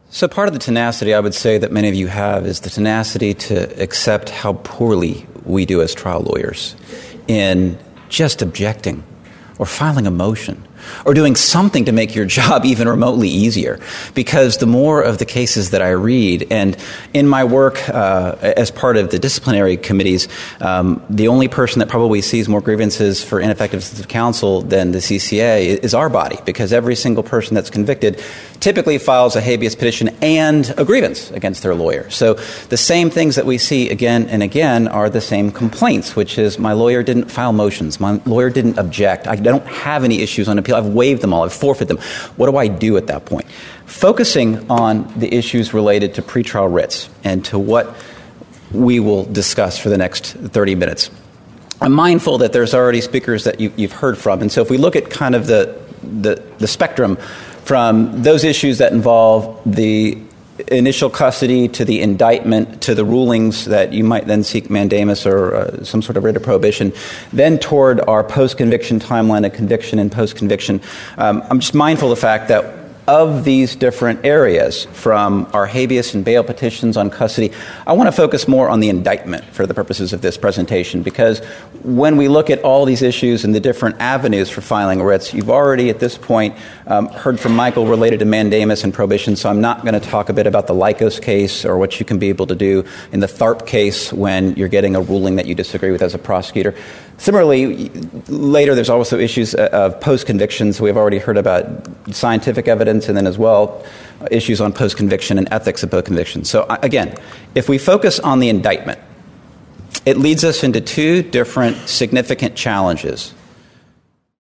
So part of the tenacity I would say that many of you have is the tenacity to accept how poorly we do as trial lawyers in just objecting or filing a motion or doing something to make your job even remotely easier. Because the more of the cases that I read, and in my work as part of the disciplinary committees, the only person that probably sees more grievances for ineffectiveness of counsel than the CCA is our body, because every single person that's convicted typically files a habeas petition and a grievance against their lawyer. So the same things that we see again and again are the same complaints, which is my lawyer didn't file motions, my lawyer didn't object, I don't have any issues on appeal, I've waived them all, I've forfeited them. What do I do at that point? Focusing on the issues related to pretrial writs and to what we will discuss for the next 30 minutes. I'm mindful that there's already speakers that you've heard from, and so if we look at kind of the spectrum from those issues that involve the initial custody to the indictment to the rulings that you might then seek mandamus or some sort of writ of prohibition, then toward our post-conviction timeline of conviction and post-conviction, I'm just mindful of the fact that of these different areas, from our habeas and bail petitions on custody, I want to focus more on the indictment for the purposes of this presentation, because when we look at all these issues and the different avenues for filing writs, you've already at this point heard from Michael related to mandamus and prohibition, so I'm not going to talk a bit about the Lycos case or what you can be able to do in the Tharp case when you're getting a ruling that you disagree with as a prosecutor. Similarly, later there's also issues of post-convictions. We've already heard about scientific evidence, and then as well issues on post-conviction and ethics of post-conviction. So again, if we focus on the indictment, it leads us into two different significant challenges